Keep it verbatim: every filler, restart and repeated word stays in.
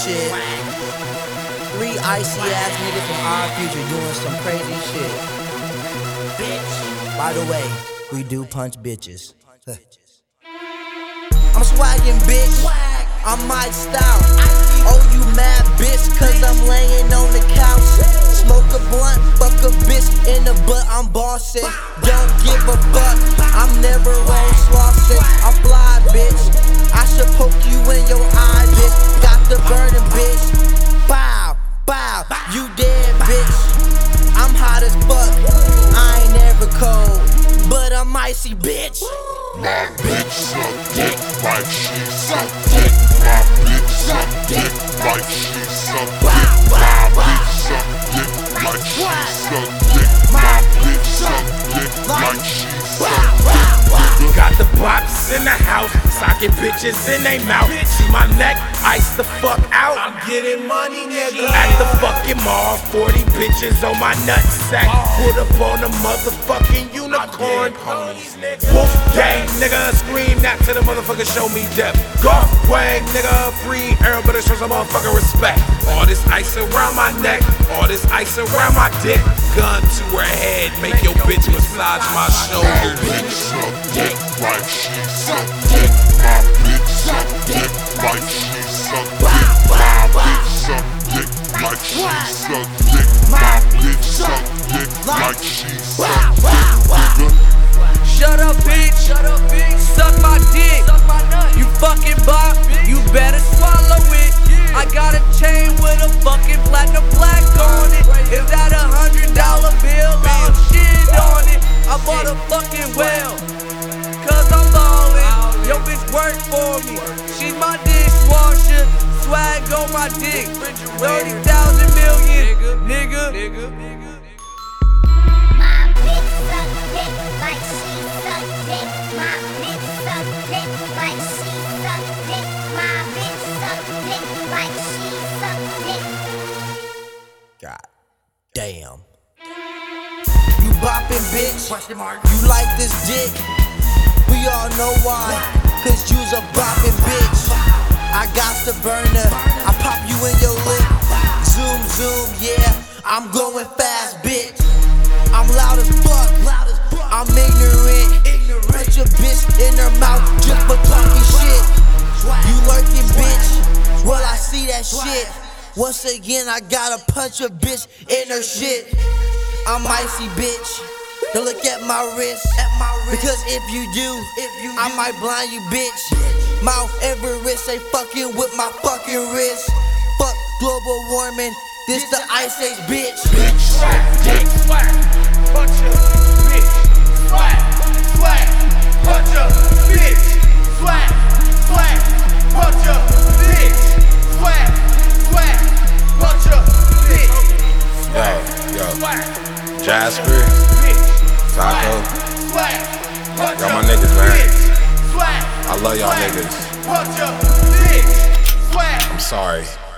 shit. Three icy ass niggas from our future doing some crazy shit. By the way, we do punch bitches. I'm swaggin', bitch. I'm my style. Oh, you mad, bitch, cause I'm laying on the couch. Smoke a blunt, fuck a bitch in the butt, I'm bossing. Don't give a fuck, I'm never on slossin'. I'm fly, bitch. I should poke you in your eye, bitch. Got the burning, bitch. Bow, bow, you dead, bitch. I'm hot as fuck, I ain't never cold, but I'm icy, bitch. My bitch suck dick like she suck dick. My bitch suck dick like she suck dick. My bitch suck dick like she suck dick. My bitch suck dick like she suck dick. Got the box in the house, socking bitches in they mouth. See my neck, ice the fuck out. I'm getting money, nigga. At the fucking mall, forty bitches on my nutsack. Put up on a motherfucking unicorn. Wolf gang, nigga, scream that to the motherfucker, show me death. Golf wang, nigga, free air, but it shows some motherfucking respect. All this ice around my neck, all this ice around my dick. Gun to her head, make your bitch massage my shoulders. My bitch suck dick like she suck dick. My bitch suck dick like she suck dick. My bitch suck dick like she suck dick. My bitch suck dick like she suck dick. Shut up, bitch. Shut up, bitch. Suck my dick. Suck my nut. You fucking bop. You better swallow it. I got a chain with a fucking platinum plaque on it. Is that a hundred dollar bill? I'll shit on it. I bought a fucking well, cause I'm ballin'. Yo, bitch work for me. She's my dishwasher. Swag on my dick. thirty thousand million. Nigga. Nigga. My bitch suck dick like she suck dick. My bitch suck dick like she suck dick. My bitch suck dick like she suck dick. God damn. You boppin', bitch. You like this dick? We all know why. Cause you's a boppin' bitch. I got the burner. I pop you in your lip. Zoom, zoom, yeah. I'm going fast, bitch. I'm loud as fuck. I'm ignorant. Put your bitch in her mouth just for talking shit. You lurking, bitch. Well, I see that shit. Once again, I gotta punch a bitch in her shit. I'm icy, bitch. Don't look at my wrist, because if you do, I might blind you, bitch. Mount Everest ain't fucking with my fucking wrist. Fuck global warming, this the Ice Age, bitch. Bitch suck dick. Swag, punch a bitch. Swag, swag, punch a bitch. Swag, swag, punch a bitch. Swag, swag, punch a bitch. Yo, yo, Jasper, Taco, y'all my niggas, man. I love y'all niggas. I'm sorry.